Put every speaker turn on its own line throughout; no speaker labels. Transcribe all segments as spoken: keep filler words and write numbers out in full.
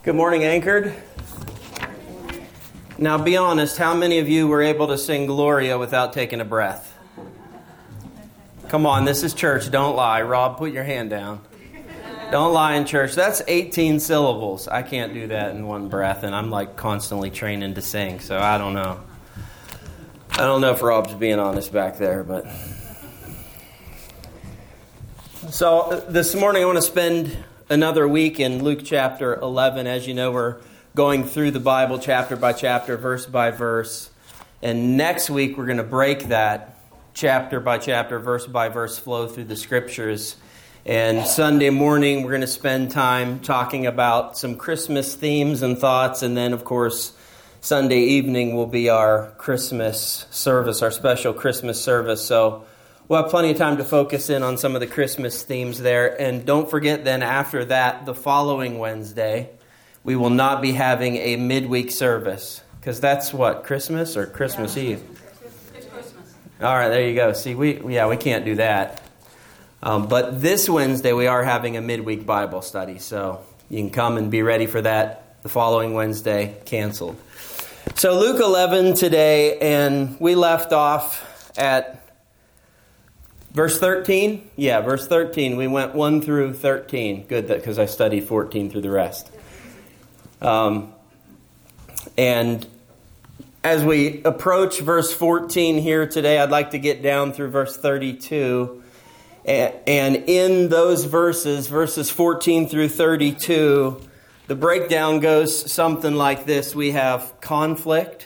Good morning, Anchored. Now be honest, how many of you were able to sing Gloria without taking a breath? Come on, this is church, don't lie. Rob, put your hand down. Don't lie in church. That's eighteen syllables. I can't do that in one breath, and I'm like constantly training to sing, so I don't know. I don't know if Rob's being honest back there, but... So this morning I want to spend another week in Luke chapter eleven. As you know, we're going through the Bible chapter by chapter, verse by verse. And next week we're going to break that chapter by chapter, verse by verse flow through the scriptures. And Sunday morning we're going to spend time talking about some Christmas themes and thoughts. And then, of course, Sunday evening will be our Christmas service, our special Christmas service. So we'll have plenty of time to focus in on some of the Christmas themes there. And don't forget then after that, the following Wednesday, we will not be having a midweek service. Because that's what, Christmas or Christmas yeah. Eve?
It's Christmas.
All right, there you go. See, we yeah, we can't do that. Um, but this Wednesday, we are having a midweek Bible study. So you can come and be ready for that. The following Wednesday, canceled. So Luke eleven today, and we left off at verse thirteen? Yeah, verse thirteen. We went one through thirteen. Good, because I studied fourteen through the rest. Um, and as we approach verse fourteen here today, I'd like to get down through verse thirty-two. And in those verses, verses fourteen through thirty-two, the breakdown goes something like this. We have conflict,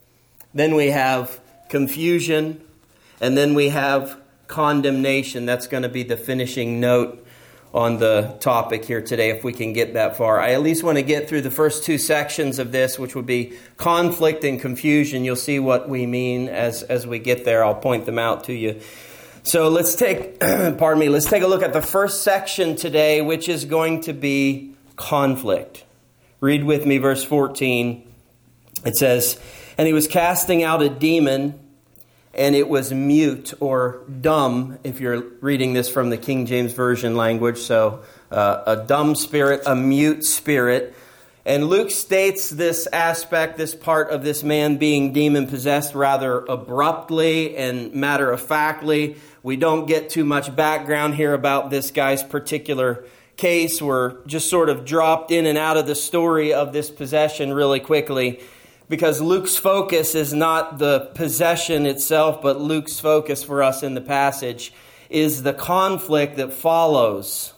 then we have confusion, and then we have condemnation. That's going to be the finishing note on the topic here today, if we can get that far. I at least want to get through the first two sections of this, which would be conflict and confusion. You'll see what we mean as, as we get there. I'll point them out to you. So let's take, pardon me, let's take a look at the first section today, which is going to be conflict. Read with me verse fourteen. It says, "And he was casting out a demon, and it was mute," or dumb, if you're reading this from the King James Version language. So uh, a dumb spirit, a mute spirit. And Luke states this aspect, this part of this man being demon-possessed rather abruptly and matter-of-factly. We don't get too much background here about this guy's particular case. We're just sort of dropped in and out of the story of this possession really quickly, because Luke's focus is not the possession itself, but Luke's focus for us in the passage is the conflict that follows.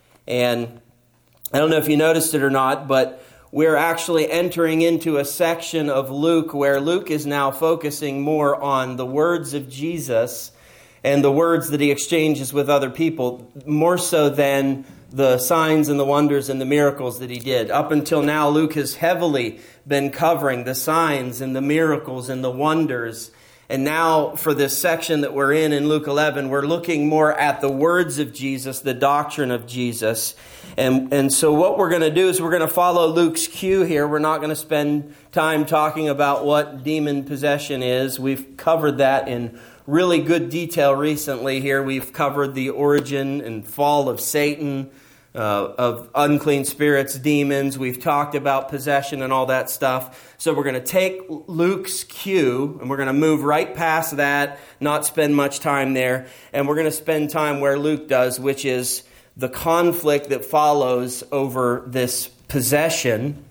And I don't know if you noticed it or not, but we're actually entering into a section of Luke where Luke is now focusing more on the words of Jesus and the words that he exchanges with other people, more so than the signs and the wonders and the miracles that he did. Up until now, Luke has heavily been covering the signs and the miracles and the wonders. And now for this section that we're in in Luke eleven, we're looking more at the words of Jesus, the doctrine of Jesus. And, and so what we're going to do is we're going to follow Luke's cue here. We're not going to spend time talking about what demon possession is. We've covered that in really good detail recently here. We've covered the origin and fall of Satan, uh, of unclean spirits, demons. We've talked about possession and all that stuff. So we're going to take Luke's cue and we're going to move right past that, not spend much time there. And we're going to spend time where Luke does, which is the conflict that follows over this possession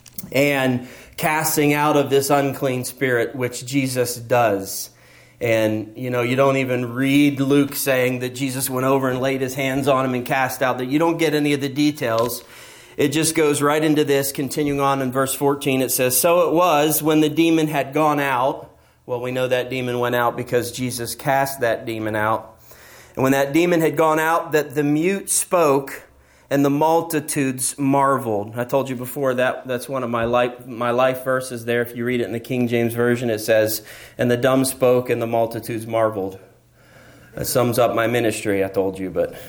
and casting out of this unclean spirit, which Jesus does. And, you know, you don't even read Luke saying that Jesus went over and laid his hands on him and cast out. That you don't get any of the details. It just goes right into this. Continuing on in verse fourteen, it says, "So it was when the demon had gone out." Well, we know that demon went out because Jesus cast that demon out. "And when that demon had gone out, that the mute spoke, and the multitudes marveled." I told you before that that's one of my life, my life verses there. If you read it in the King James Version, it says, "And the dumb spoke, and the multitudes marveled." That sums up my ministry, I told you. But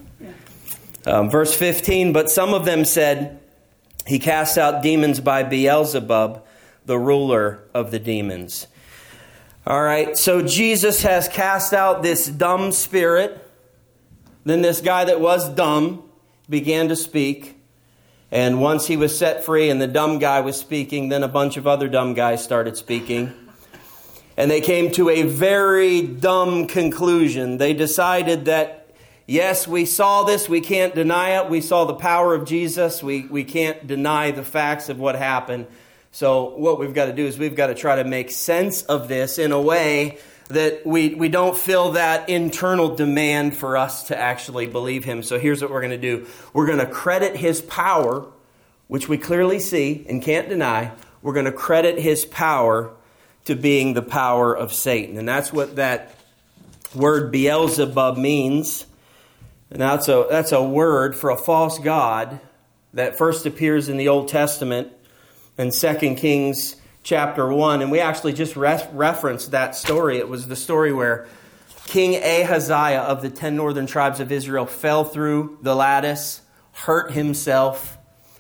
um, verse fifteen, "But some of them said, he casts out demons by Beelzebub, the ruler of the demons." All right, so Jesus has cast out this dumb spirit. Then this guy that was dumb began to speak. And once he was set free and the dumb guy was speaking, then a bunch of other dumb guys started speaking. And they came to a very dumb conclusion. They decided that, yes, we saw this, we can't deny it. We saw the power of Jesus. We, we can't deny the facts of what happened. So what we've got to do is we've got to try to make sense of this in a way that we, we don't feel that internal demand for us to actually believe him. So here's what we're going to do. We're going to credit his power, which we clearly see and can't deny. We're going to credit his power to being the power of Satan. And that's what that word Beelzebub means. And that's a, that's a word for a false god that first appears in the Old Testament in Second Kings chapter one, and we actually just re- referenced that story. It was the story where King Ahaziah of the ten northern tribes of Israel fell through the lattice, hurt himself,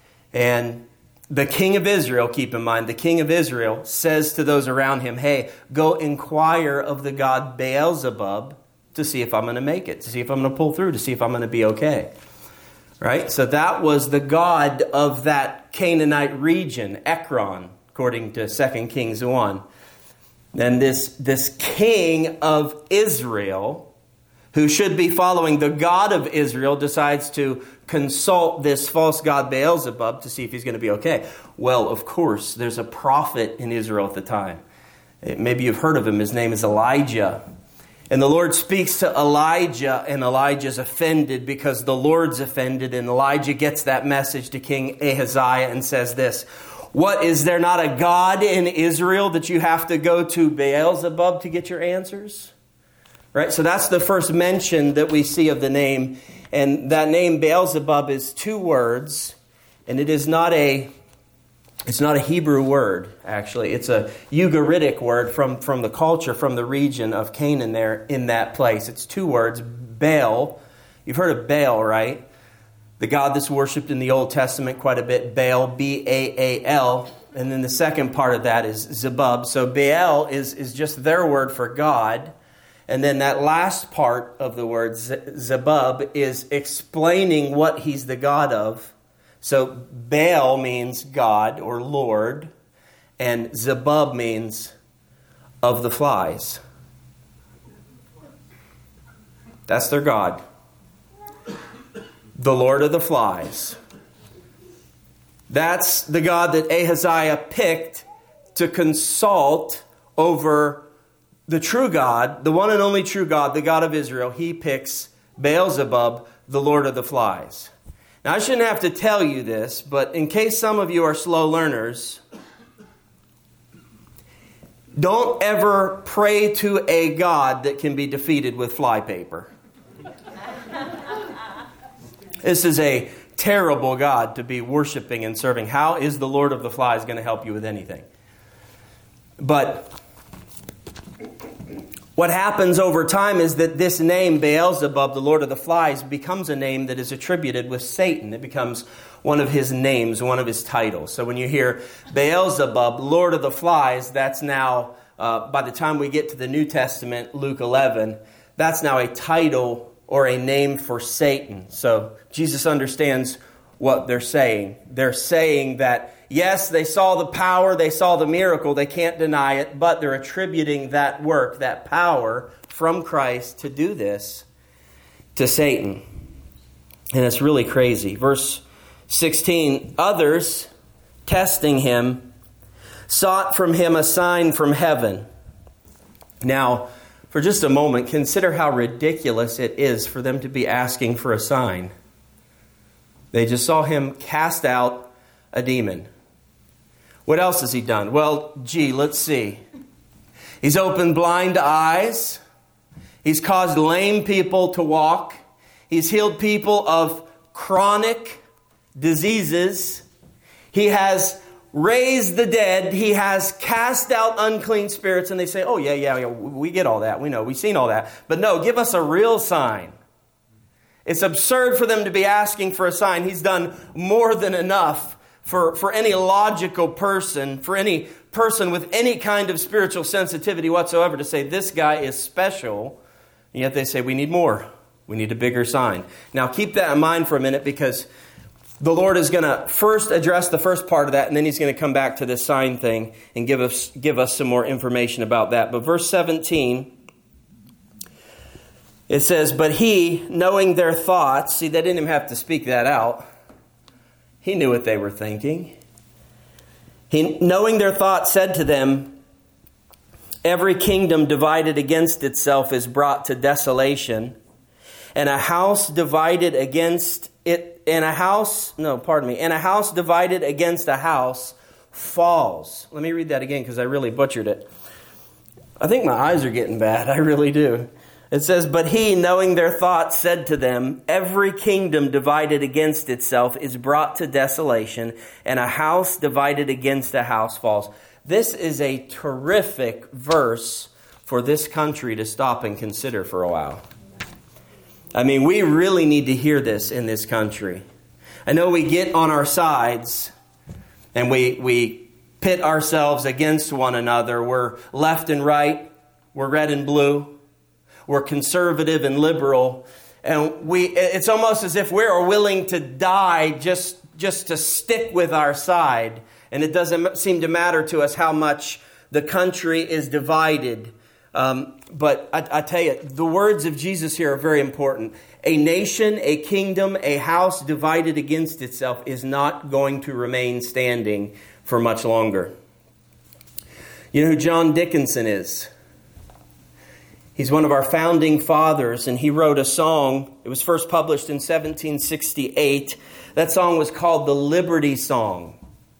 and the king of Israel, keep in mind, the king of Israel says to those around him, hey, go inquire of the god Beelzebub to see if I'm going to make it, to see if I'm going to pull through, to see if I'm going to be okay. Right? So that was the god of that Canaanite region, Ekron, according to Second Kings one. Then this, this king of Israel, who should be following the God of Israel, decides to consult this false god Beelzebub to see if he's going to be okay. Well, of course, there's a prophet in Israel at the time. Maybe you've heard of him. His name is Elijah. And the Lord speaks to Elijah, and Elijah's offended because the Lord's offended. And Elijah gets that message to King Ahaziah and says this, what, is there not a God in Israel that you have to go to Beelzebub to get your answers? Right? So that's the first mention that we see of the name. And that name Beelzebub is two words, and it is not a it's not a Hebrew word, actually. It's a Ugaritic word from, from the culture, from the region of Canaan there in that place. It's two words, Baal. You've heard of Baal, right? The god that's worshipped in the Old Testament quite a bit, Baal, B A A L. And then the second part of that is Zebub. So Baal is, is just their word for God. And then that last part of the word, Zebub, is explaining what he's the god of. So Baal means God or Lord, and Zebub means of the flies. That's their god. The Lord of the flies. That's the god that Ahaziah picked to consult over the true God, the one and only true God, the God of Israel. He picks Beelzebub, the Lord of the flies. Now, I shouldn't have to tell you this, but in case some of you are slow learners, don't ever pray to a God that can be defeated with flypaper. This is a terrible God to be worshiping and serving. How is the Lord of the flies going to help you with anything? But what happens over time is that this name, Beelzebub, the Lord of the flies, becomes a name that is attributed with Satan. It becomes one of his names, one of his titles. So when you hear Beelzebub, Lord of the flies, that's now, uh, by the time we get to the New Testament, Luke eleven, that's now a title or a name for Satan. So Jesus understands what they're saying. They're saying that, yes, they saw the power, they saw the miracle, they can't deny it, but they're attributing that work, that power from Christ to do this to Satan. And it's really crazy. Verse sixteen, others, testing him, sought from him a sign from heaven. Now, for just a moment, consider how ridiculous it is for them to be asking for a sign. They just saw him cast out a demon. What else has he done? Well, gee, let's see. He's opened blind eyes. He's caused lame people to walk. He's healed people of chronic diseases. He has raised the dead. He has cast out unclean spirits. And they say, oh, yeah, yeah, yeah, we get all that. We know. We've seen all that. But no, give us a real sign. It's absurd for them to be asking for a sign. He's done more than enough for, for any logical person, for any person with any kind of spiritual sensitivity whatsoever to say this guy is special. And yet they say we need more. We need a bigger sign. Now keep that in mind for a minute, because the Lord is going to first address the first part of that, and then he's going to come back to this sign thing and give us give us some more information about that. But verse seventeen, it says, but he, knowing their thoughts, see, they didn't even have to speak that out. He knew what they were thinking. He, knowing their thoughts, said to them, every kingdom divided against itself is brought to desolation, and a house divided against it, and a house, no, pardon me, and a house divided against a house falls. Let me read that again because I really butchered it. I think my eyes are getting bad. I really do. It says, but he, knowing their thoughts, said to them, every kingdom divided against itself is brought to desolation, and a house divided against a house falls. This is a terrific verse for this country to stop and consider for a while. I mean, we really need to hear this in this country. I know we get on our sides and we we pit ourselves against one another. We're left and right. We're red and blue. We're conservative and liberal. And we it's almost as if we're willing to die just, just to stick with our side. And it doesn't seem to matter to us how much the country is divided. Um, but I, I tell you, the words of Jesus here are very important. A nation, a kingdom, a house divided against itself is not going to remain standing for much longer. You know who John Dickinson is? He's one of our founding fathers, and he wrote a song. It was first published in seventeen sixty-eight. That song was called the Liberty Song.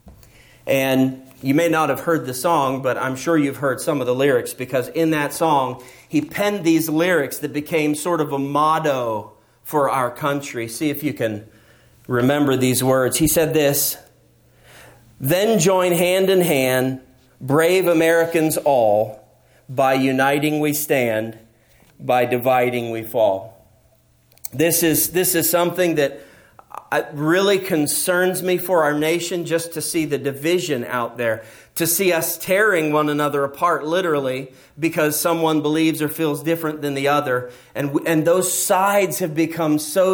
And you may not have heard the song, but I'm sure you've heard some of the lyrics, because in that song, he penned these lyrics that became sort of a motto for our country. See if you can remember these words. He said this, then join hand in hand, brave Americans all, by uniting we stand, by dividing we fall. This is, this is something that it really concerns me for our nation, just to see the division out there, to see us tearing one another apart, literally, because someone believes or feels different than the other. And, and those sides have become so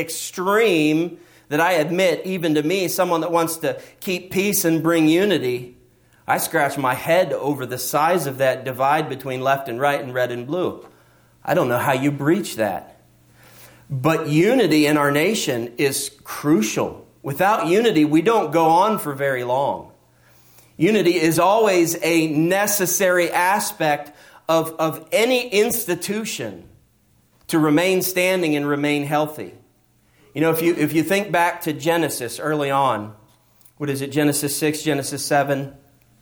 extreme that I admit, even to me, someone that wants to keep peace and bring unity, I scratch my head over the size of that divide between left and right and red and blue. I don't know how you breach that. But unity in our nation is crucial. Without unity, we don't go on for very long. Unity is always a necessary aspect of, of any institution to remain standing and remain healthy. You know, if you if you think back to Genesis early on, what is it, Genesis six, Genesis seven,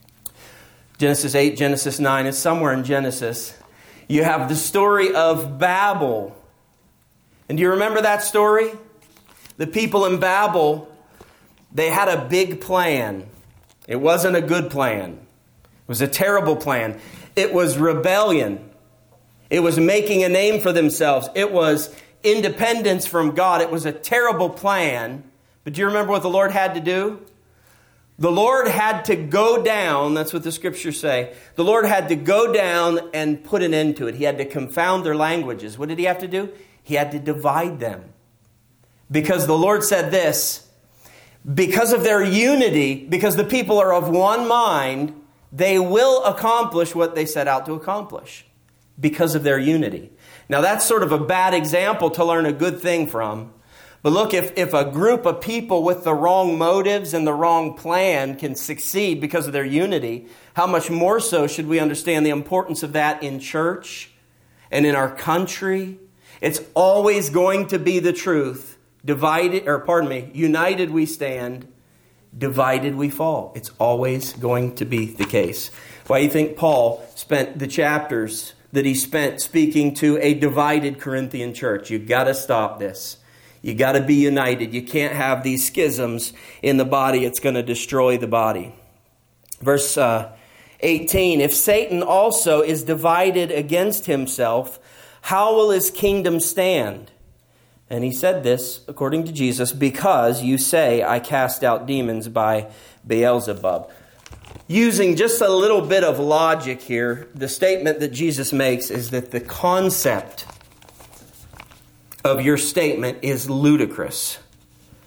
Genesis eight, Genesis nine, it's somewhere in Genesis. You have the story of Babel. And do you remember that story? The people in Babel, they had a big plan. It wasn't a good plan. It was a terrible plan. It was rebellion. It was making a name for themselves. It was independence from God. It was a terrible plan. But do you remember what the Lord had to do? The Lord had to go down. That's what the scriptures say. The Lord had to go down and put an end to it. He had to confound their languages. What did he have to do? He had to divide them. Because the Lord said this, because of their unity, because the people are of one mind, they will accomplish what they set out to accomplish. Because of their unity. Now that's sort of a bad example to learn a good thing from. But look, if, if a group of people with the wrong motives and the wrong plan can succeed because of their unity, how much more so should we understand the importance of that in church and in our country? It's always going to be the truth. Divided, or pardon me, united we stand, divided we fall. It's always going to be the case. Why do you think Paul spent the chapters that he spent speaking to a divided Corinthian church? You've got to stop this. You got to be united. You can't have these schisms in the body. It's going to destroy the body. Verse uh, eighteen, if Satan also is divided against himself, how will his kingdom stand? And he said this, according to Jesus, because you say, I cast out demons by Beelzebub. Using just a little bit of logic here, the statement that Jesus makes is that the concept of your statement is ludicrous.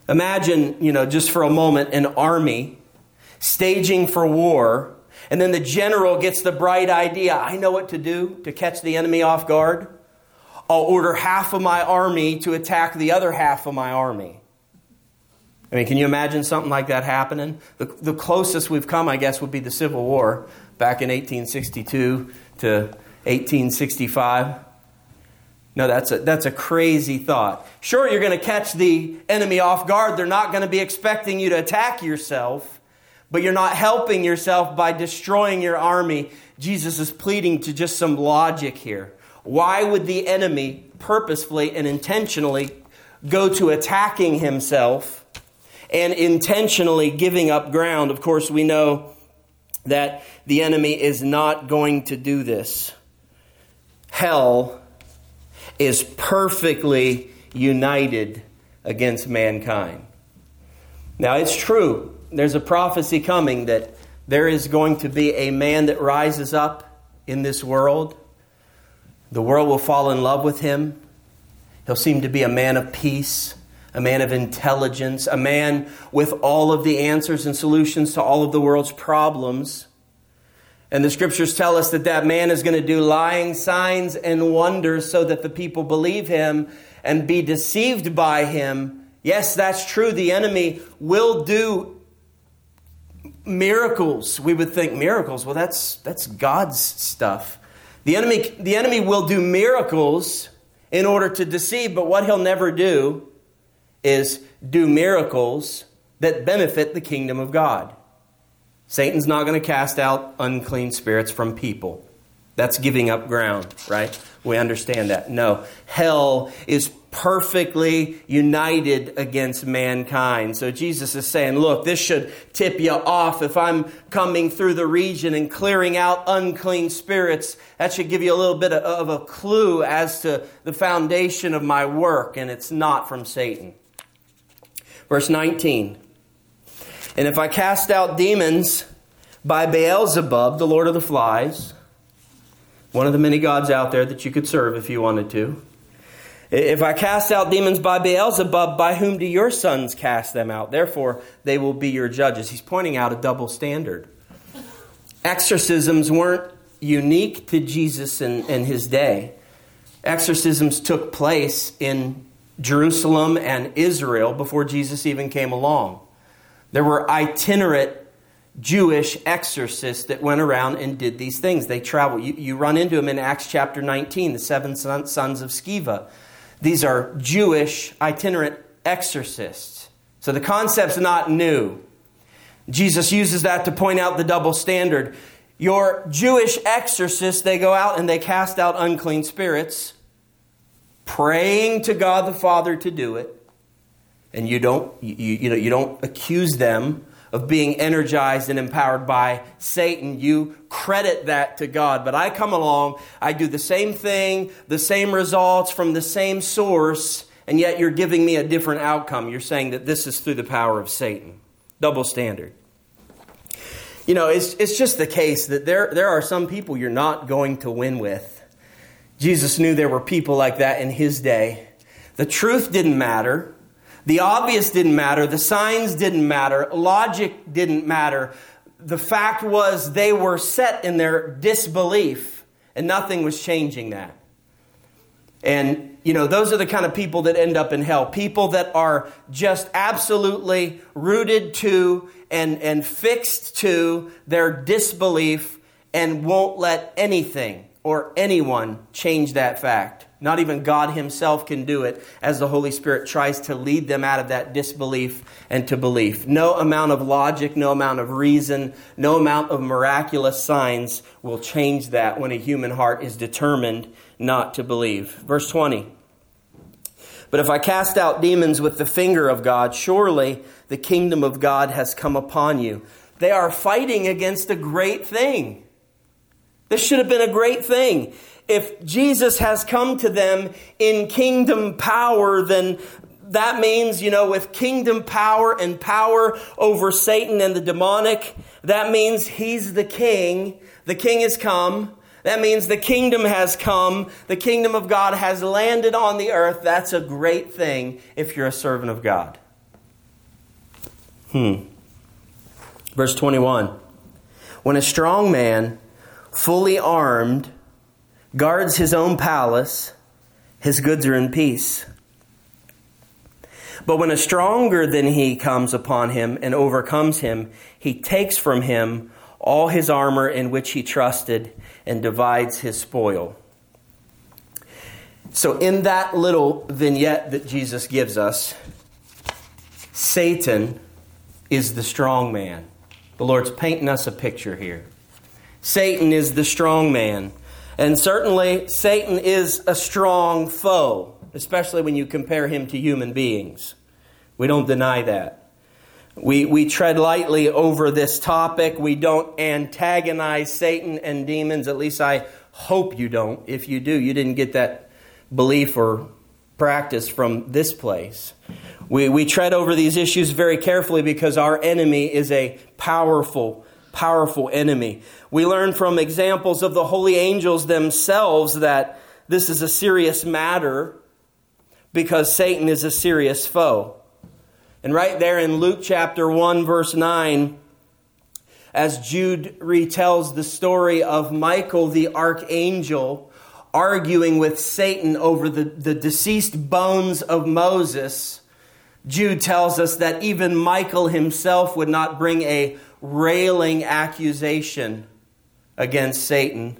Imagine, you know, just for a moment, an army staging for war, and then the general gets the bright idea, I know what to do to catch the enemy off guard. I'll order half of my army to attack the other half of my army. I mean, can you imagine something like that happening? The, the closest we've come, I guess, would be the Civil War back in eighteen sixty-two to eighteen sixty-five. No, that's a, that's a crazy thought. Sure, you're going to catch the enemy off guard. They're not going to be expecting you to attack yourself, but you're not helping yourself by destroying your army. Jesus is pleading to just some logic here. Why would the enemy purposefully and intentionally go to attacking himself and intentionally giving up ground? Of course, we know that the enemy is not going to do this. Hell is perfectly united against mankind. Now, it's true. There's a prophecy coming that there is going to be a man that rises up in this world. The world will fall in love with him. He'll seem to be a man of peace, a man of intelligence, a man with all of the answers and solutions to all of the world's problems. And the scriptures tell us that that man is going to do lying signs and wonders so that the people believe him and be deceived by him. Yes, that's true. The enemy will do miracles. We would think miracles. Well, that's that's God's stuff. The enemy, the enemy will do miracles in order to deceive, but what he'll never do is do miracles that benefit the kingdom of God. Satan's not going to cast out unclean spirits from people. That's giving up ground, right? We understand that. No, hell is perfectly united against mankind. So Jesus is saying, look, this should tip you off. If I'm coming through the region and clearing out unclean spirits, that should give you a little bit of a clue as to the foundation of my work, and it's not from Satan. Verse nineteen. And if I cast out demons by Beelzebub, the lord of the flies, one of the many gods out there that you could serve if you wanted to. If I cast out demons by Beelzebub, by whom do your sons cast them out? Therefore, they will be your judges. He's pointing out a double standard. Exorcisms weren't unique to Jesus and, and his day. Exorcisms took place in Jerusalem and Israel before Jesus even came along. There were itinerant Jewish exorcists that went around and did these things. They traveled. You, you run into them in Acts chapter nineteen, the seven son, sons of Sceva. These are Jewish itinerant exorcists. So the concept's not new. Jesus uses that to point out the double standard. Your Jewish exorcists, they go out and they cast out unclean spirits, praying to God the Father to do it. And you don't, you, you know, you don't accuse them of being energized and empowered by Satan. You credit that to God. But I come along, I do the same thing, the same results from the same source, and yet you're giving me a different outcome. You're saying that this is through the power of Satan. Double standard. You know, it's it's just the case that there, there are some people you're not going to win with. Jesus knew there were people like that in his day. The truth didn't matter. The obvious didn't matter. The signs didn't matter. Logic didn't matter. The fact was they were set in their disbelief, and nothing was changing that. And, you know, those are the kind of people that end up in hell. People that are just absolutely rooted to and, and fixed to their disbelief and won't let anything or anyone change that fact. Not even God himself can do it, as the Holy Spirit tries to lead them out of that disbelief and to belief. No amount of logic, no amount of reason, no amount of miraculous signs will change that when a human heart is determined not to believe. Verse twenty. But if I cast out demons with the finger of God, surely the kingdom of God has come upon you. They are fighting against a great thing. This should have been a great thing. If Jesus has come to them in kingdom power, then that means, you know, with kingdom power and power over Satan and the demonic, that means he's the king. The king has come. That means the kingdom has come. The kingdom of God has landed on the earth. That's a great thing if you're a servant of God. Hmm. Verse twenty-one. When a strong man, fully armed, guards his own palace, his goods are in peace. But when a stronger than he comes upon him and overcomes him, he takes from him all his armor in which he trusted and divides his spoil. So in that little vignette that Jesus gives us, Satan is the strong man. The Lord's painting us a picture here. Satan is the strong man. And certainly Satan is a strong foe, especially when you compare him to human beings. We don't deny that. We we tread lightly over this topic. We don't antagonize Satan and demons. At least I hope you don't. If you do, you didn't get that belief or practice from this place. We we tread over these issues very carefully because our enemy is a powerful, powerful enemy. We learn from examples of the holy angels themselves that this is a serious matter because Satan is a serious foe. And right there in Luke chapter one, verse nine, as Jude retells the story of Michael the archangel arguing with Satan over the, the deceased bones of Moses, Jude tells us that even Michael himself would not bring a railing accusation against Satan.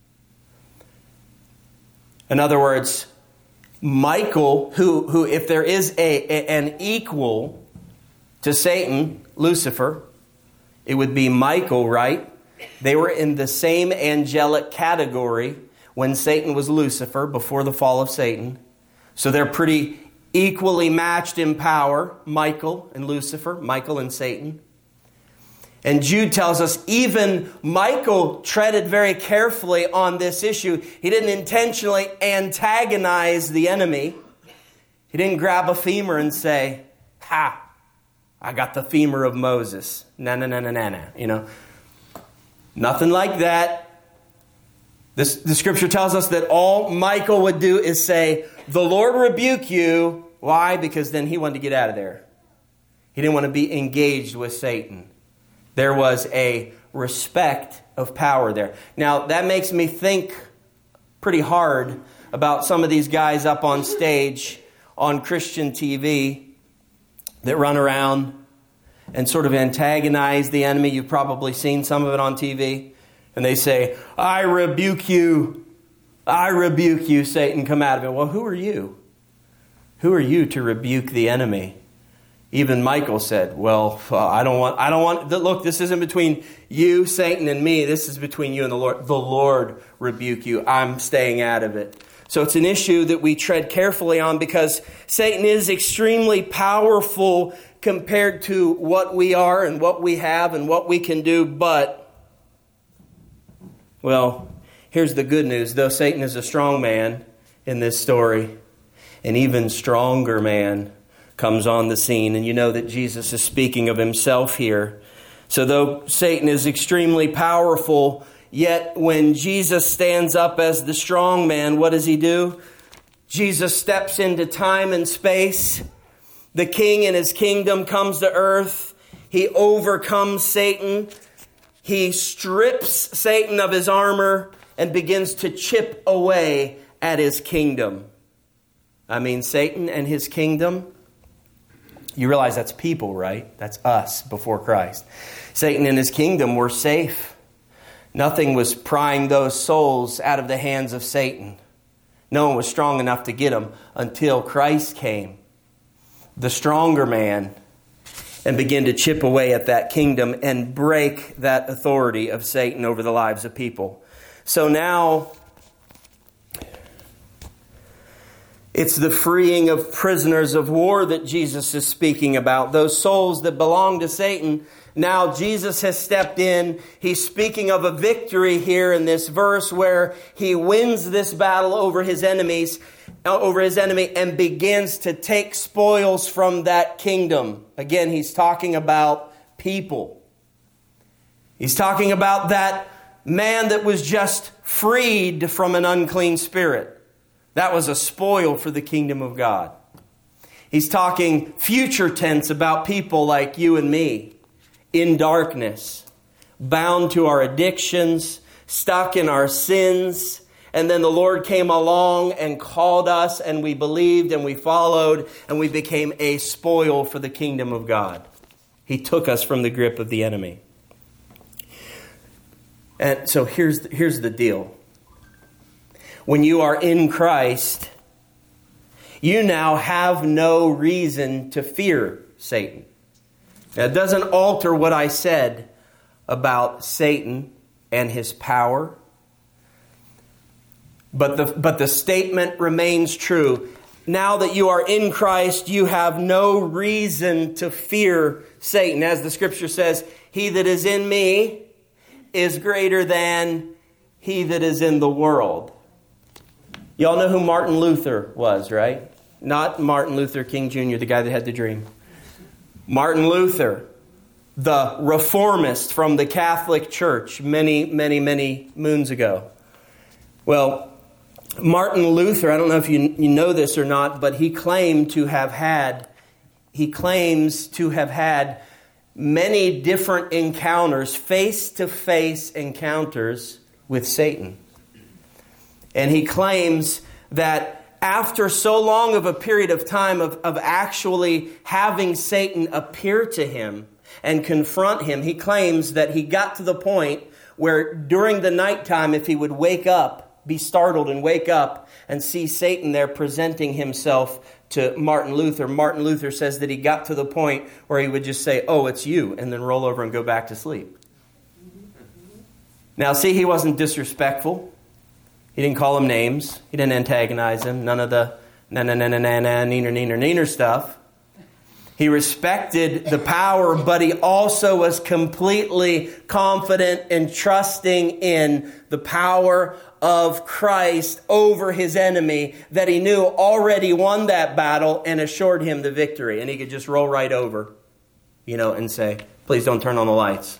In other words, Michael, who, who if there is a, a an equal to Satan, Lucifer, it would be Michael, right? They were in the same angelic category when Satan was Lucifer, before the fall of Satan. So they're pretty equally matched in power, Michael and Lucifer, Michael and Satan. And Jude tells us even Michael treaded very carefully on this issue. He didn't intentionally antagonize the enemy. He didn't grab a femur and say, ha, I got the femur of Moses. Na na na na na na. You know, nothing like that. This, the scripture tells us that all Michael would do is say, the Lord rebuke you. Why? Because then he wanted to get out of there. He didn't want to be engaged with Satan. There was a respect of power there. Now, that makes me think pretty hard about some of these guys up on stage on Christian T V that run around and sort of antagonize the enemy. You've probably seen some of it on T V. And they say, I rebuke you. I rebuke you, Satan. Come out of it. Well, who are you? Who are you to rebuke the enemy? Even Michael said, well, uh, I don't want, I don't want, look, this isn't between you, Satan, and me. This is between you and the Lord. The Lord rebuke you. I'm staying out of it. So it's an issue that we tread carefully on because Satan is extremely powerful compared to what we are and what we have and what we can do. But, well, here's the good news. Though Satan is a strong man in this story, an even stronger man comes on the scene. And you know that Jesus is speaking of himself here. So though Satan is extremely powerful, yet when Jesus stands up as the strong man, what does he do? Jesus steps into time and space. The king and his kingdom comes to earth. He overcomes Satan. He strips Satan of his armor and begins to chip away at his kingdom. I mean, Satan and his kingdom. You realize that's people, right? That's us before Christ. Satan and his kingdom were safe. Nothing was prying those souls out of the hands of Satan. No one was strong enough to get them until Christ came, the stronger man, and began to chip away at that kingdom and break that authority of Satan over the lives of people. So now, it's the freeing of prisoners of war that Jesus is speaking about. Those souls that belong to Satan. Now Jesus has stepped in. He's speaking of a victory here in this verse where he wins this battle over his enemies, over his enemy, and begins to take spoils from that kingdom. Again, he's talking about people. He's talking about that man that was just freed from an unclean spirit. That was a spoil for the kingdom of God. He's talking future tense about people like you and me, in darkness, bound to our addictions, stuck in our sins. And then the Lord came along and called us, and we believed and we followed, and we became a spoil for the kingdom of God. He took us from the grip of the enemy. And so here's, here's the deal. When you are in Christ, you now have no reason to fear Satan. Now, it doesn't alter what I said about Satan and his power. But the, but the statement remains true. Now that you are in Christ, you have no reason to fear Satan. As the scripture says, he that is in me is greater than he that is in the world. Y'all know who Martin Luther was, right? Not Martin Luther King Junior, the guy that had the dream. Martin Luther, the reformist from the Catholic Church many, many, many moons ago. Well, Martin Luther, I don't know if you, you know this or not, but he claimed to have had, he claims to have had many different encounters, face-to-face encounters with Satan. And he claims that after so long of a period of time of, of actually having Satan appear to him and confront him, he claims that he got to the point where during the nighttime, if he would wake up, be startled and wake up and see Satan there presenting himself to Martin Luther, Martin Luther says that he got to the point where he would just say, "Oh, it's you," and then roll over and go back to sleep. Now, see, he wasn't disrespectful. He didn't call him names. He didn't antagonize him. None of the na na na na na na neener neener neener stuff. He respected the power, but he also was completely confident and trusting in the power of Christ over his enemy that he knew already won that battle and assured him the victory. And he could just roll right over, you know, and say, "Please don't turn on the lights.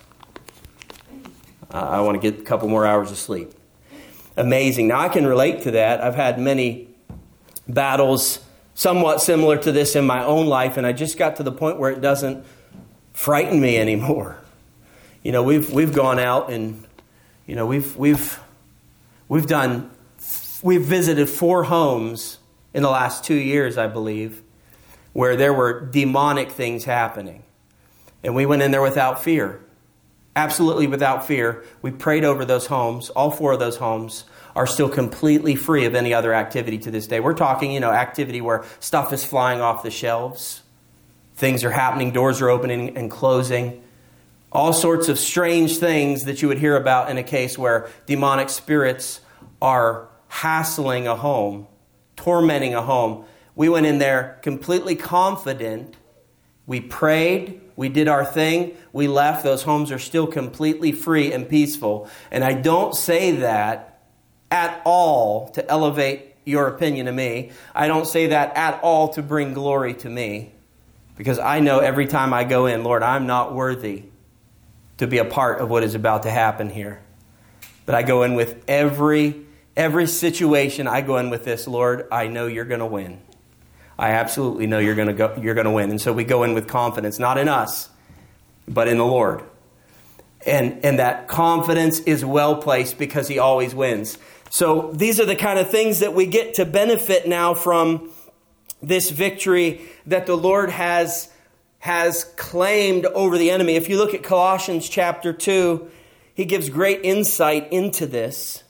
Uh, I want to get a couple more hours of sleep." Amazing. Now, I can relate to that. I've had many battles somewhat similar to this in my own life, and I just got to the point where it doesn't frighten me anymore. You know, we've we've gone out and, you know, we've we've we've done we've visited four homes in the last two years, I believe, where there were demonic things happening. And we went in there without fear. Absolutely without fear. We prayed over those homes. All four of those homes are still completely free of any other activity to this day. We're talking, you know, activity where stuff is flying off the shelves. Things are happening. Doors are opening and closing. All sorts of strange things that you would hear about in a case where demonic spirits are hassling a home, tormenting a home. We went in there completely confident. We prayed. We did our thing. We left. Those homes are still completely free and peaceful. And I don't say that at all to elevate your opinion of me. I don't say that at all to bring glory to me. Because I know every time I go in, Lord, I'm not worthy to be a part of what is about to happen here. But I go in with every every situation. I go in with this, Lord, I know you're going to win. I absolutely know you're going to go. You're going to win. And so we go in with confidence, not in us, but in the Lord. And and that confidence is well placed because He always wins. So these are the kind of things that we get to benefit now from this victory that the Lord has has claimed over the enemy. If you look at Colossians chapter two, he gives great insight into this.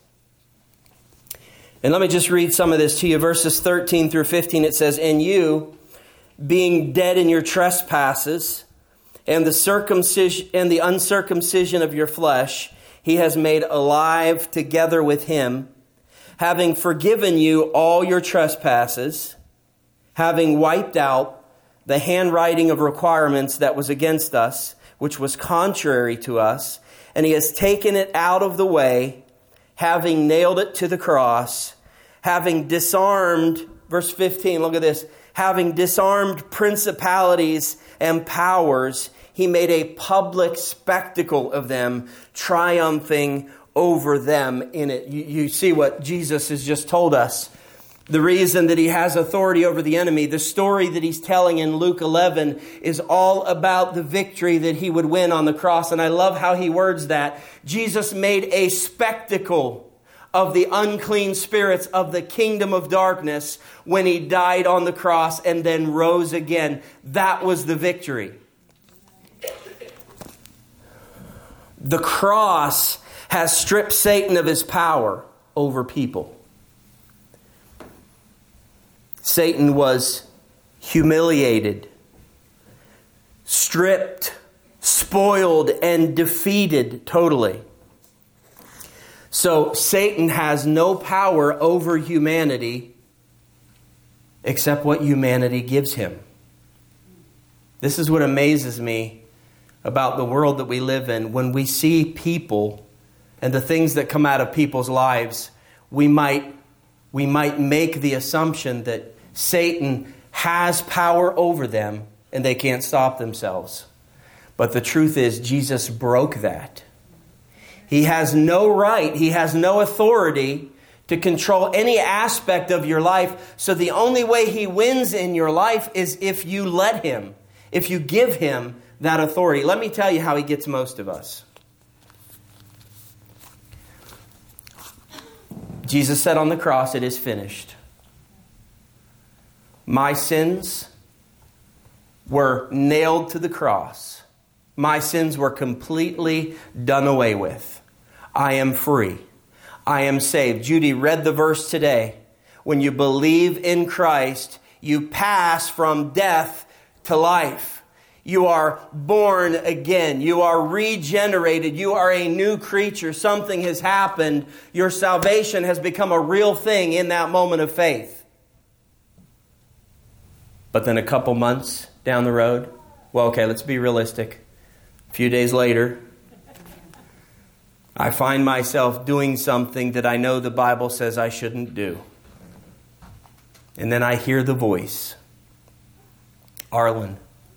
And let me just read some of this to you. Verses thirteen through fifteen, it says, "And you, being dead in your trespasses, and the circumcision and the uncircumcision of your flesh, He has made alive together with Him, having forgiven you all your trespasses, having wiped out the handwriting of requirements that was against us, which was contrary to us, and He has taken it out of the way, having nailed it to the cross, having disarmed," verse fifteen, look at this, "having disarmed principalities and powers, He made a public spectacle of them, triumphing over them in it." You, you see what Jesus has just told us. The reason that he has authority over the enemy, the story that he's telling in Luke eleven is all about the victory that he would win on the cross. And I love how he words that. Jesus made a spectacle of the unclean spirits of the kingdom of darkness when he died on the cross and then rose again. That was the victory. The cross has stripped Satan of his power over people. Satan was humiliated, stripped, spoiled, and defeated totally. So Satan has no power over humanity except what humanity gives him. This is what amazes me about the world that we live in. When we see people and the things that come out of people's lives, we might, we might make the assumption that Satan has power over them and they can't stop themselves. But the truth is, Jesus broke that. He has no right, he has no authority to control any aspect of your life. So the only way he wins in your life is if you let him, if you give him that authority. Let me tell you how he gets most of us. Jesus said on the cross, "It is finished." My sins were nailed to the cross. My sins were completely done away with. I am free. I am saved. Judy read the verse today. When you believe in Christ, you pass from death to life. You are born again. You are regenerated. You are a new creature. Something has happened. Your salvation has become a real thing in that moment of faith. But then a couple months down the road, well, okay, let's be realistic. A few days later, I find myself doing something that I know the Bible says I shouldn't do. And then I hear the voice. Arlen,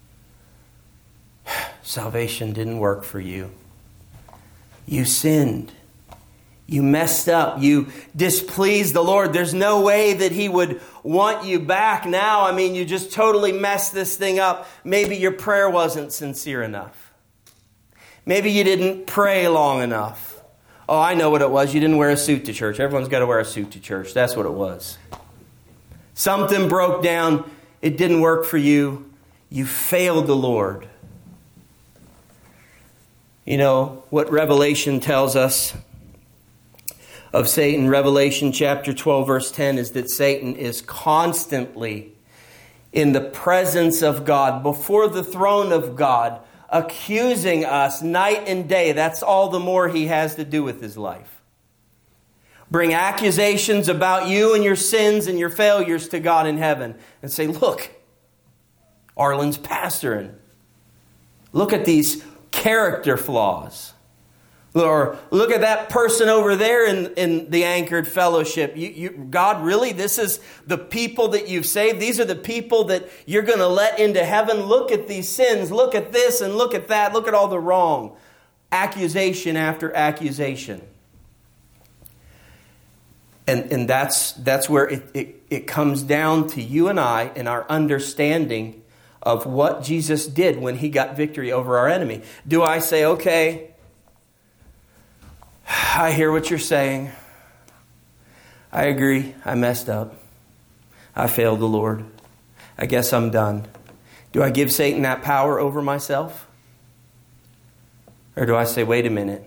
salvation didn't work for you. You sinned. You messed up. You displeased the Lord. There's no way that he would want you back now. I mean, you just totally messed this thing up. Maybe your prayer wasn't sincere enough. Maybe you didn't pray long enough. Oh, I know what it was. You didn't wear a suit to church. Everyone's got to wear a suit to church. That's what it was. Something broke down. It didn't work for you. You failed the Lord. You know what Revelation tells us of Satan? Revelation chapter twelve verse ten is that Satan is constantly in the presence of God, before the throne of God, accusing us night and day. That's all the more he has to do with his life. Bring accusations about you and your sins and your failures to God in heaven and say, look, Arlen's pastoring. Look at these character flaws. Or look at that person over there in, in the Anchored Fellowship. You, you, God, really? This is the people that you've saved? These are the people that you're going to let into heaven? Look at these sins. Look at this and look at that. Look at all the wrong. Accusation after accusation. And, and that's, that's where it, it, it comes down to you and I and our understanding of what Jesus did when he got victory over our enemy. Do I say, okay, I hear what you're saying. I agree. I messed up. I failed the Lord. I guess I'm done. Do I give Satan that power over myself? Or do I say, wait a minute.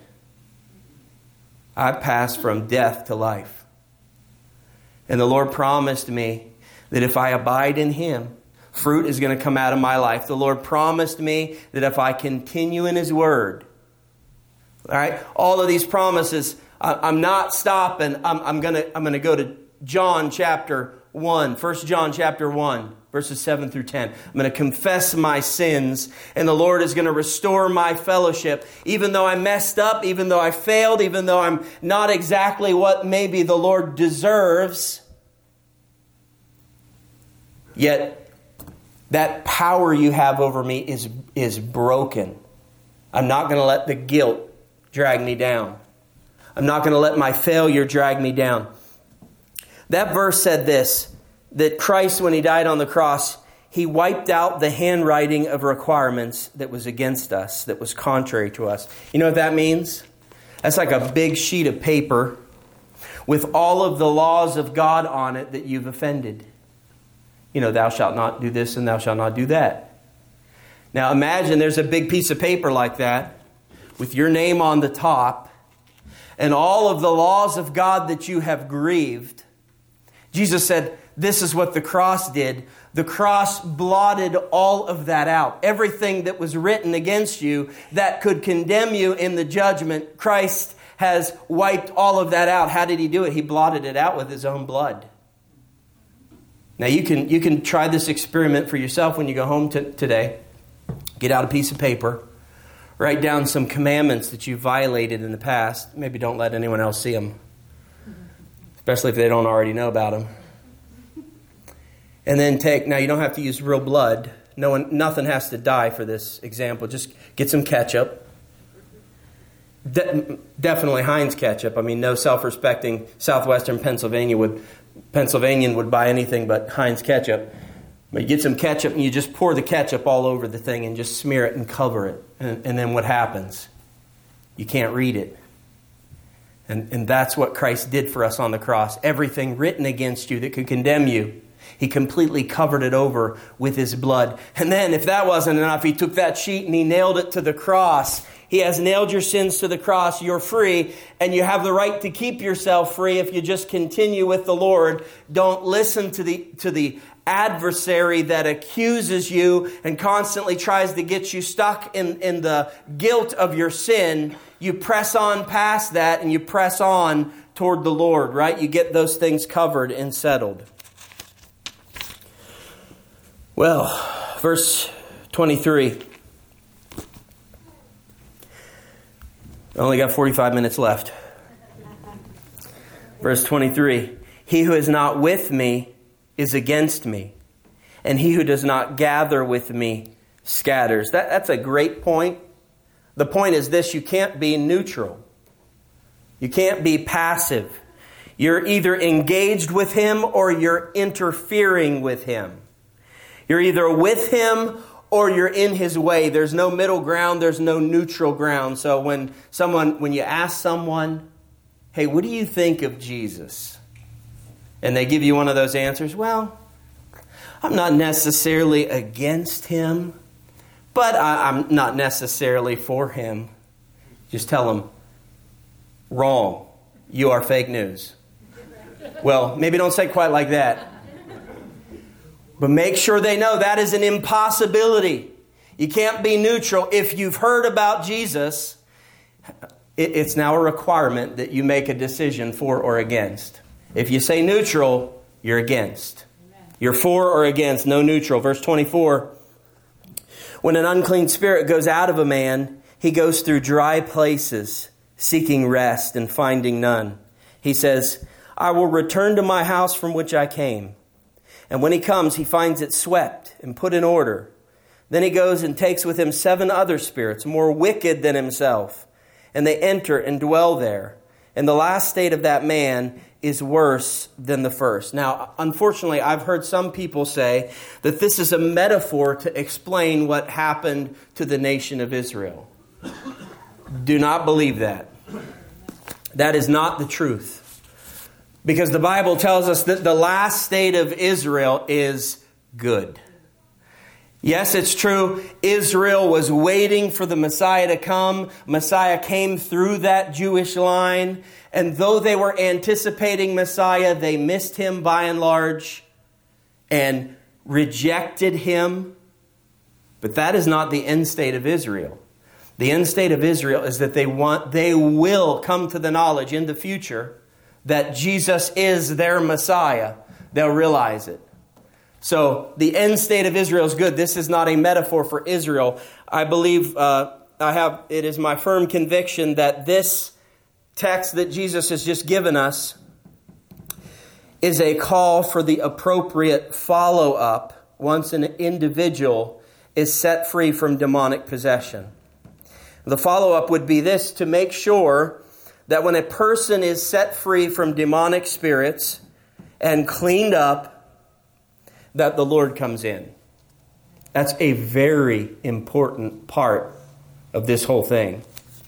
I passed from death to life. And the Lord promised me that if I abide in him, fruit is going to come out of my life. The Lord promised me that if I continue in his word, all right, all of these promises, I'm not stopping. I'm, I'm going to I'm going to go to John chapter one, First John chapter one, verses seven through ten. I'm going to confess my sins, and the Lord is going to restore my fellowship. Even though I messed up, even though I failed, even though I'm not exactly what maybe the Lord deserves, yet that power you have over me is, is broken. I'm not going to let the guilt drag me down. I'm not going to let my failure drag me down. That verse said this, that Christ, when he died on the cross, he wiped out the handwriting of requirements that was against us, that was contrary to us. You know what that means? That's like a big sheet of paper with all of the laws of God on it that you've offended. You know, thou shalt not do this and thou shalt not do that. Now imagine there's a big piece of paper like that with your name on the top and all of the laws of God that you have grieved. Jesus said, this is what the cross did. The cross blotted all of that out. Everything that was written against you that could condemn you in the judgment, Christ has wiped all of that out. How did he do it? He blotted it out with his own blood. Now you can you can try this experiment for yourself when you go home t- today. Get out a piece of paper. Write down some commandments that you violated in the past. Maybe don't let anyone else see them. Especially if they don't already know about them. And then take, now you don't have to use real blood. No one, nothing has to die for this example. Just get some ketchup. De- definitely Heinz ketchup. I mean, no self-respecting Southwestern Pennsylvania would, Pennsylvanian would buy anything but Heinz ketchup. But you get some ketchup and you just pour the ketchup all over the thing and just smear it and cover it. And, and then what happens? You can't read it. And, and that's what Christ did for us on the cross. Everything written against you that could condemn you, he completely covered it over with his blood. And then if that wasn't enough, he took that sheet and he nailed it to the cross. He has nailed your sins to the cross. You're free, and you have the right to keep yourself free if you just continue with the Lord. Don't listen to the to the adversary that accuses you and constantly tries to get you stuck in, in the guilt of your sin. You press on past that and you press on toward the Lord, right? You get those things covered and settled. Well, verse twenty-three. I only got forty-five minutes left. Verse twenty-three. He who is not with me is against me, and he who does not gather with me scatters. That, that's a great point. The point is this: you can't be neutral. You can't be passive. You're either engaged with him or you're interfering with him. You're either with him or you're in his way. There's no middle ground. There's no neutral ground. So when someone, when you ask someone, hey, what do you think of Jesus? And they give you one of those answers, well, I'm not necessarily against him, but I, I'm not necessarily for him. Just tell them, wrong. You are fake news. Well, maybe don't say it quite like that. But make sure they know that is an impossibility. You can't be neutral. If you've heard about Jesus, it's now a requirement that you make a decision for or against. If you say neutral, you're against. You're for or against, no neutral. Verse twenty-four, when an unclean spirit goes out of a man, he goes through dry places, seeking rest and finding none. He says, I will return to my house from which I came. And when he comes, he finds it swept and put in order. Then he goes and takes with him seven other spirits, more wicked than himself. And they enter and dwell there. And the last state of that man is worse than the first. Now, unfortunately, I've heard some people say that this is a metaphor to explain what happened to the nation of Israel. Do not believe that. That is not the truth. Because the Bible tells us that the last state of Israel is good. Yes, it's true. Israel was waiting for the Messiah to come. Messiah came through that Jewish line. And though they were anticipating Messiah, they missed him by and large and rejected him. But that is not the end state of Israel. The end state of Israel is that they want, they will come to the knowledge in the future that Jesus is their Messiah. They'll realize it. So the end state of Israel is good. This is not a metaphor for Israel. I believe, uh, I have, it is my firm conviction that this text that Jesus has just given us is a call for the appropriate follow-up once an individual is set free from demonic possession. The follow-up would be this: to make sure that when a person is set free from demonic spirits and cleaned up that the Lord comes in. That's a very important part of this whole thing.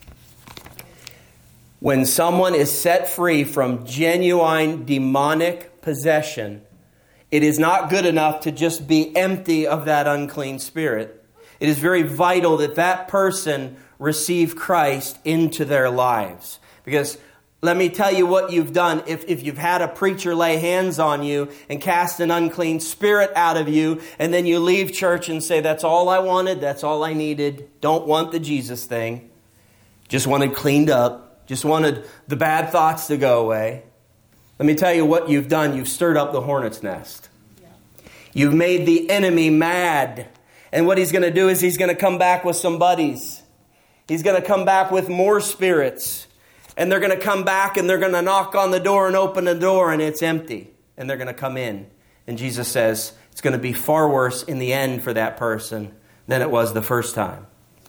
When someone is set free from genuine demonic possession, it is not good enough to just be empty of that unclean spirit. It is very vital that that person receive Christ into their lives. Because let me tell you what you've done. If, if you've had a preacher lay hands on you and cast an unclean spirit out of you, and then you leave church and say, that's all I wanted, that's all I needed, don't want the Jesus thing, just wanted cleaned up, just wanted the bad thoughts to go away. Let me tell you what you've done. You've stirred up the hornet's nest. You've made the enemy mad. And what he's going to do is he's going to come back with some buddies. He's going to come back with more spirits. And they're going to come back and they're going to knock on the door and open the door and it's empty. And they're going to come in. And Jesus says it's going to be far worse in the end for that person than it was the first time.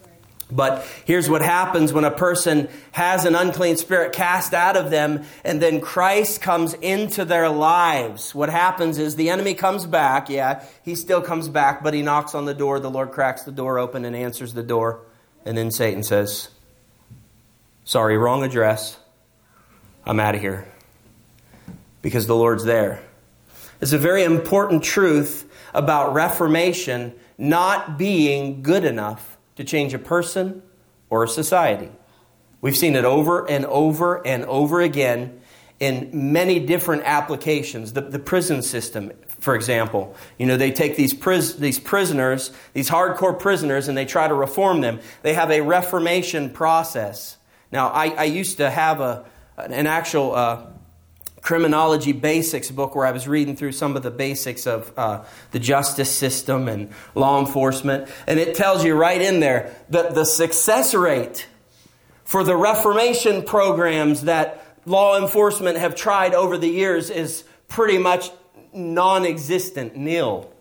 But here's what happens when a person has an unclean spirit cast out of them and then Christ comes into their lives. What happens is the enemy comes back. Yeah, he still comes back, but he knocks on the door. The Lord cracks the door open and answers the door. And then Satan says, sorry, wrong address. I'm out of here. Because the Lord's there. It's a very important truth about Reformation not being good enough to change a person or a society. We've seen it over and over and over again in many different applications. The, the prison system, for example. You know, they take these pris- these prisoners, these hardcore prisoners, and they try to reform them. They have a reformation process. Now, I, I used to have a an actual uh, criminology basics book where I was reading through some of the basics of uh, the justice system and law enforcement. And it tells you right in there that the success rate for the reformation programs that law enforcement have tried over the years is pretty much non-existent, nil.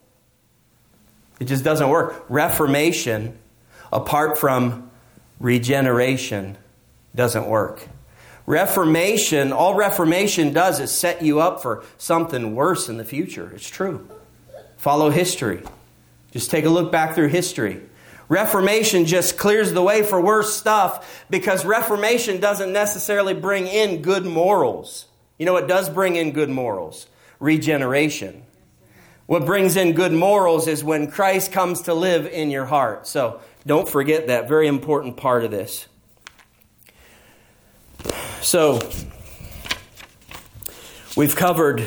It just doesn't work. Reformation, apart from regeneration, doesn't work. Reformation, all Reformation does is set you up for something worse in the future. It's true. Follow history. Just take a look back through history. Reformation just clears the way for worse stuff because Reformation doesn't necessarily bring in good morals. You know what does bring in good morals? Regeneration. What brings in good morals is when Christ comes to live in your heart. So don't forget that very important part of this. So we've covered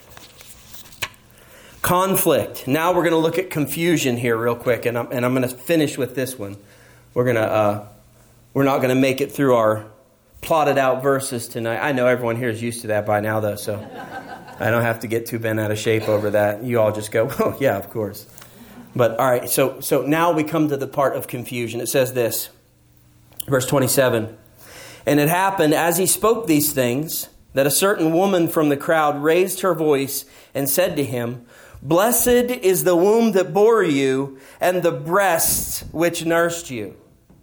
conflict. Now we're going to look at confusion here real quick, and I'm, and I'm going to finish with this one. We're going to uh, we're not going to make it through our plotted out verses tonight. I know everyone here is used to that by now, though, so I don't have to get too bent out of shape over that. You all just go, oh yeah, of course. But all right, so so now we come to the part of confusion. It says this, verse twenty-seven. And it happened as he spoke these things that a certain woman from the crowd raised her voice and said to him, blessed is the womb that bore you and the breasts which nursed you.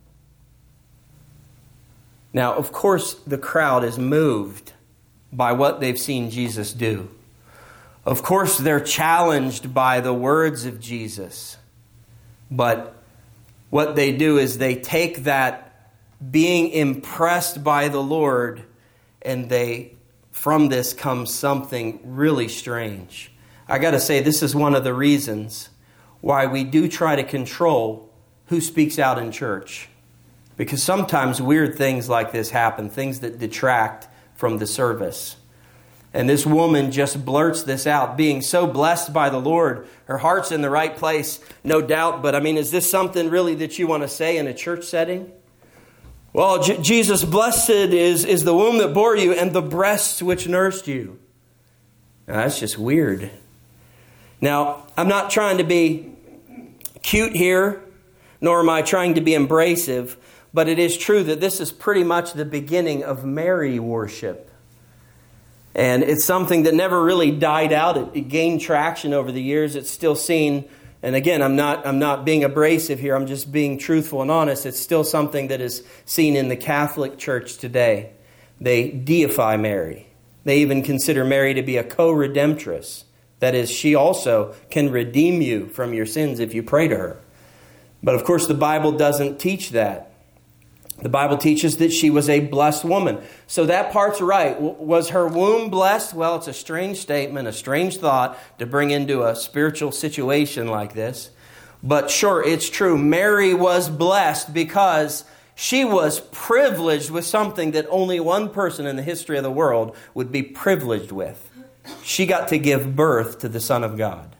Now, of course, the crowd is moved by what they've seen Jesus do. Of course, they're challenged by the words of Jesus. But what they do is they take that being impressed by the Lord, and they, from this comes something really strange. I got to say, this is one of the reasons why we do try to control who speaks out in church. Because sometimes weird things like this happen, things that detract from the service. And this woman just blurts this out, being so blessed by the Lord. Her heart's in the right place, no doubt. But I mean, is this something really that you want to say in a church setting? Well, J- Jesus, blessed is, is the womb that bore you and the breasts which nursed you. Now, that's just weird. Now, I'm not trying to be cute here, nor am I trying to be abrasive, but it is true that this is pretty much the beginning of Mary worship. And it's something that never really died out. It, it gained traction over the years. It's still seen. And again, I'm not I'm not being abrasive here. I'm just being truthful and honest. It's still something that is seen in the Catholic Church today. They deify Mary. They even consider Mary to be a co-redemptress. That is, she also can redeem you from your sins if you pray to her. But of course, the Bible doesn't teach that. The Bible teaches that she was a blessed woman. So that part's right. Was her womb blessed? Well, it's a strange statement, a strange thought to bring into a spiritual situation like this. But sure, it's true. Mary was blessed because she was privileged with something that only one person in the history of the world would be privileged with. She got to give birth to the Son of God.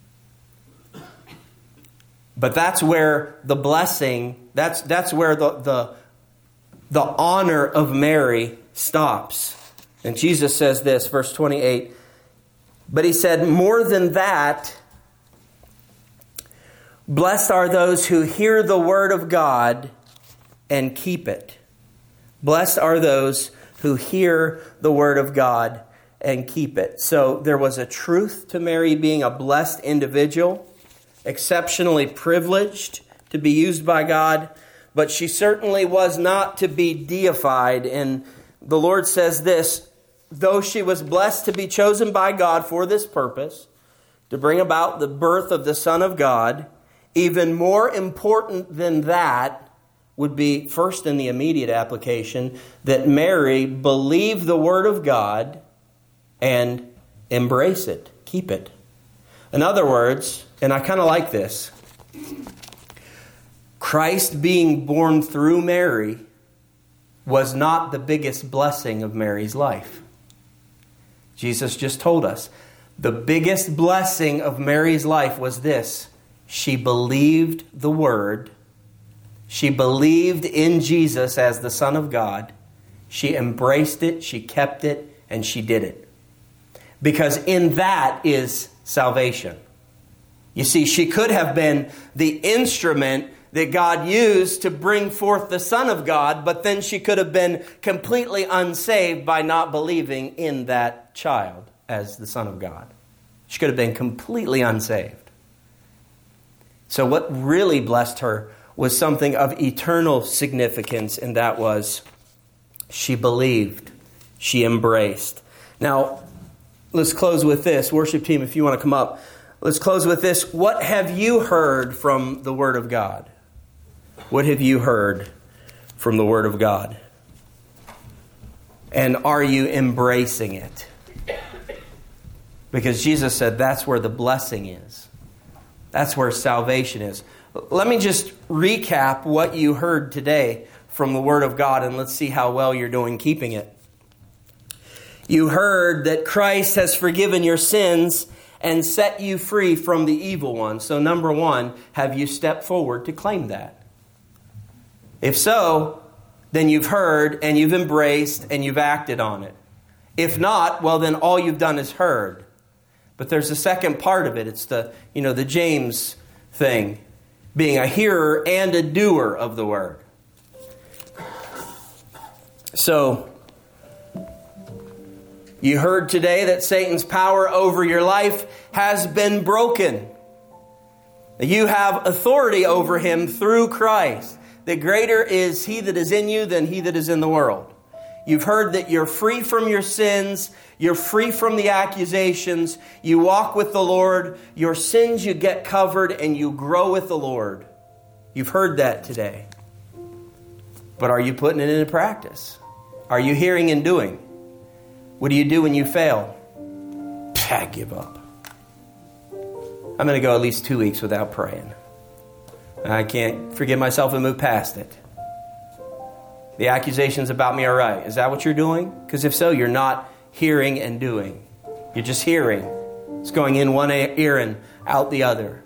But that's where the blessing, that's that's where the, the, the honor of Mary stops. And Jesus says this, verse twenty-eight, but he said, more than that, blessed are those who hear the word of God and keep it. Blessed are those who hear the word of God and keep it. So there was a truth to Mary being a blessed individual, exceptionally privileged to be used by God, but she certainly was not to be deified. And the Lord says this, though she was blessed to be chosen by God for this purpose, to bring about the birth of the Son of God, even more important than that would be, first in the immediate application, that Mary believe the word of God and embrace it, keep it. In other words, and I kind of like this, Christ being born through Mary was not the biggest blessing of Mary's life. Jesus just told us the biggest blessing of Mary's life was this. She believed the word. She believed in Jesus as the Son of God. She embraced it, she kept it, and she did it. Because in that is salvation. You see, she could have been the instrument that God used to bring forth the Son of God, but then she could have been completely unsaved by not believing in that child as the Son of God. She could have been completely unsaved. So what really blessed her was something of eternal significance, and that was she believed, she embraced. Now, let's close with this. Worship team, if you want to come up. Let's close with this. What have you heard from the Word of God? What have you heard from the Word of God? And are you embracing it? Because Jesus said that's where the blessing is. That's where salvation is. Let me just recap what you heard today from the Word of God, and let's see how well you're doing keeping it. You heard that Christ has forgiven your sins and set you free from the evil one. So number one, have you stepped forward to claim that? If so, then you've heard and you've embraced and you've acted on it. If not, well then all you've done is heard. But there's a second part of it. It's the, you know, the James thing. Being a hearer and a doer of the word. So, you heard today that Satan's power over your life has been broken. You have authority over him through Christ. That greater is he that is in you than he that is in the world. You've heard that you're free from your sins. You're free from the accusations. You walk with the Lord. Your sins you get covered and you grow with the Lord. You've heard that today. But are you putting it into practice? Are you hearing and doing? What do you do when you fail? I give up. I'm going to go at least two weeks without praying. I can't forgive myself and move past it. The accusations about me are right. Is that what you're doing? Because if so, you're not hearing and doing. You're just hearing. It's going in one ear and out the other.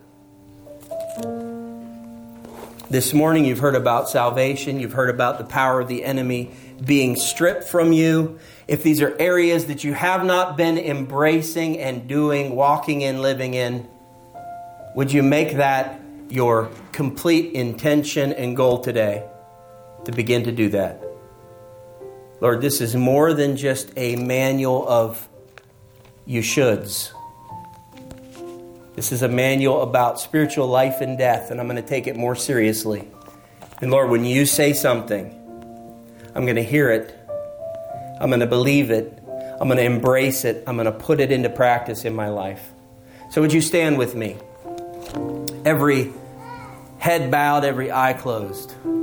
This morning you've heard about salvation. You've heard about the power of the enemy being stripped from you. If these are areas that you have not been embracing and doing, walking in, living in, would you make that your complete intention and goal today to begin to do that? Lord, this is more than just a manual of you shoulds. This is a manual about spiritual life and death, and I'm going to take it more seriously. And Lord, when you say something, I'm going to hear it. I'm going to believe it. I'm going to embrace it. I'm going to put it into practice in my life. So would you stand with me? Every head bowed, every eye closed.